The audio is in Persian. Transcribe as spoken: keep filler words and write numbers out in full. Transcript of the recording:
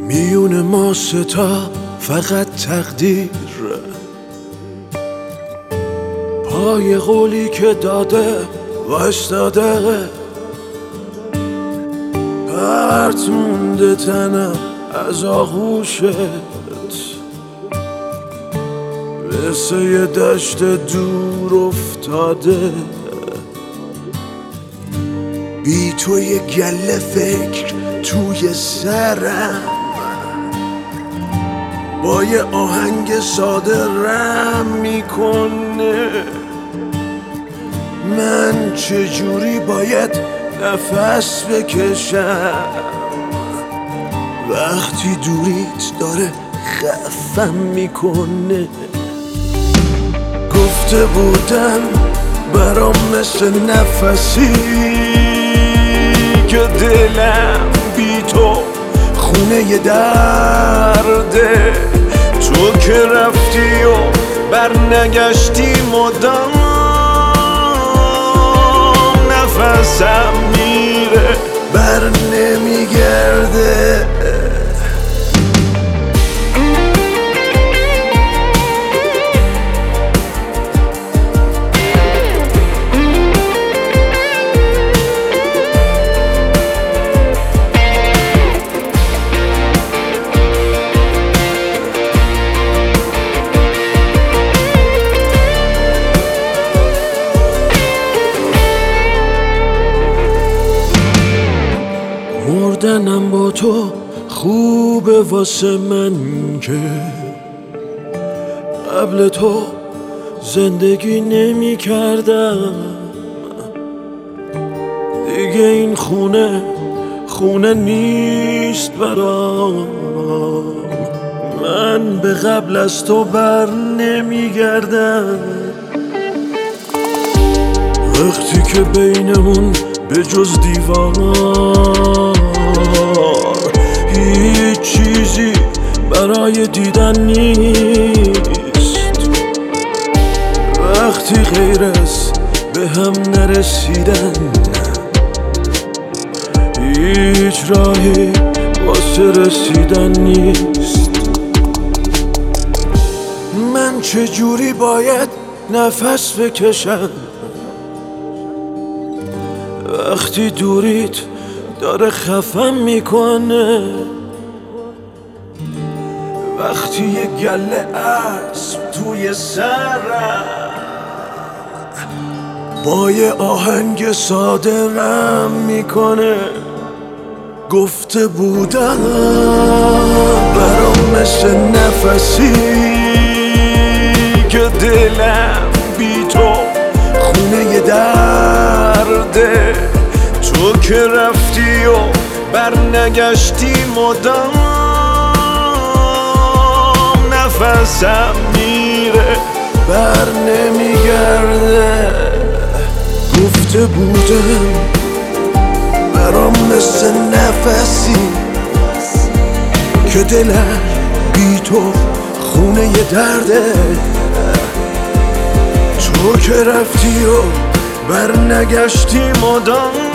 میون ما ستا فقط تقدیر، پای قولی که داده وایستاده، پرت مونده تنم از آغوشت، مثل یه دشت دور افتاده. بی تو یه گله فکر توی سرم، با یه آهنگ ساده رم میکنه. من چجوری باید نفس بکشم وقتی دوریت داره خفم میکنه؟ گفته بودم برام مثل نفسی که دلم بی تو خونه ی درده. تو که رفتی و برنگشتی مدام، نفسم میره بر نمیگرده. مردنم با تو خوبه واسه من که قبل تو زندگی نمی کردم. دیگه این خونه خونه نیست برام، من به قبل از تو بر نمی گردم. وقتی که بینمون به جز دیوار هیچ چیزی برای دیدن نیست، وقتی غیر از به هم نرسیدن هیچ راهی واسه رسیدن نیست. من چجوری باید نفس بکشم وقتی دوریت داره خفم میکنه؟ وقتی یه گله اسب توی سرم با یه آهنگ ساده رم میکنه. گفته بودم برام مثل نفسی که دلم بی تو خونه ی درده. تو که رفتی و برنگشتی مدام، نفسم میره بر نمیگرده. گفته بودم برام مثل نفسی که دلم بی تو خونه ی درده. تو که رفتی و برنگشتی مدام،